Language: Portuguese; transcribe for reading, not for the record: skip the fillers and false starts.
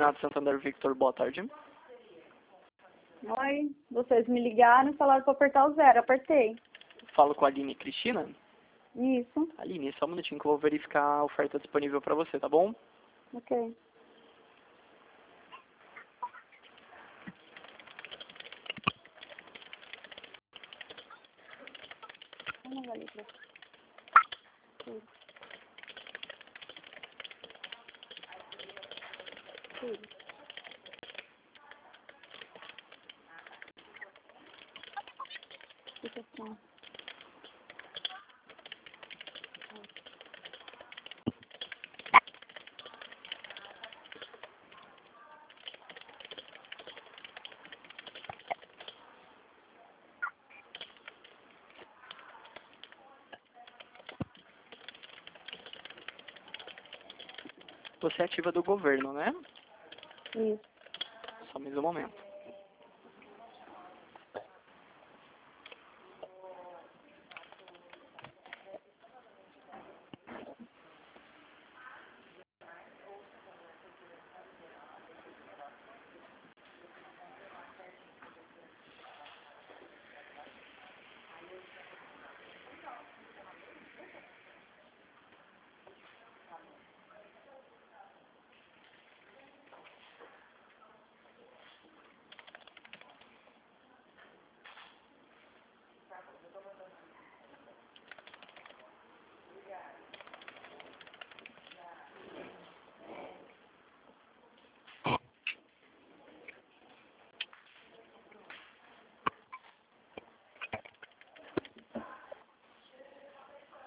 Terminado Santander Victor, boa tarde. Oi, vocês me ligaram e falaram para apertar o 0. Apertei. Falo com a Aline Cristina. Isso. Aline, só um minutinho que eu vou verificar a oferta disponível para você, tá bom? Ok. Vamos ali pra... Tudo. Fica assim. Você é ativa do governo, né? Isso. Só mais um momento.